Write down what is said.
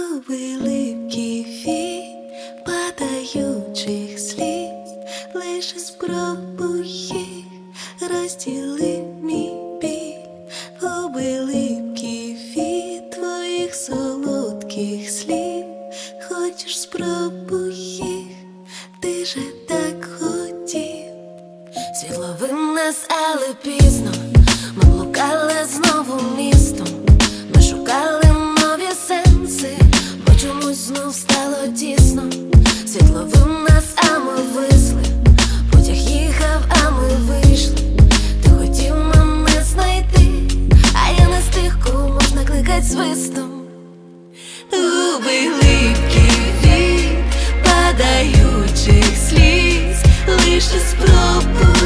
Губи липкі від падаючих сліз, лише спробуй їх, розділи мій біль. Губи липкі від твоїх солодких слів, хочеш спробуй їх, ти же так хотів. Світло винес, але пізно, ми блукали знову містом, ми шукали нові сенси, бо чомусь знов стало тісно. Світло винес, а ми висли, потяг їхав, а ми вийшли. Ти хотів мене знайти, а я не з тих, кого можна кликать свистом. Губи липкі від падаючих сліз, лише спробуй